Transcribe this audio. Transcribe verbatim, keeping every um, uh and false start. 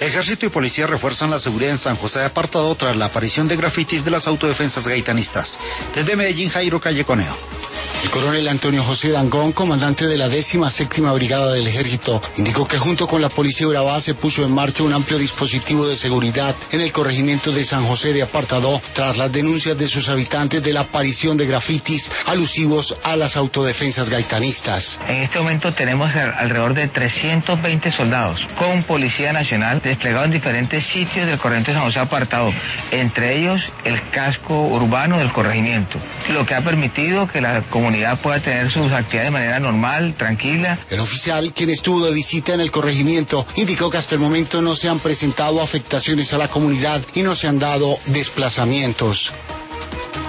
Ejército y policía refuerzan la seguridad en San José de Apartado tras la aparición de grafitis de las autodefensas gaitanistas. Desde Medellín, Jairo Calleconeo. El coronel Antonio José Dangón, comandante de la décima séptima Brigada del Ejército, indicó que junto con la Policía Urabá se puso en marcha un amplio dispositivo de seguridad en el corregimiento de San José de Apartado tras las denuncias de sus habitantes de la aparición de grafitis alusivos a las autodefensas gaitanistas. En este momento tenemos alrededor de trescientos veinte soldados con Policía Nacional desplegados en diferentes sitios del corregimiento de San José de Apartado, entre ellos el casco urbano del corregimiento, lo que ha permitido que la comunidad pueda tener sus actividades de manera normal, tranquila. El oficial, quien estuvo de visita en el corregimiento, indicó que hasta el momento no se han presentado afectaciones a la comunidad y no se han dado desplazamientos.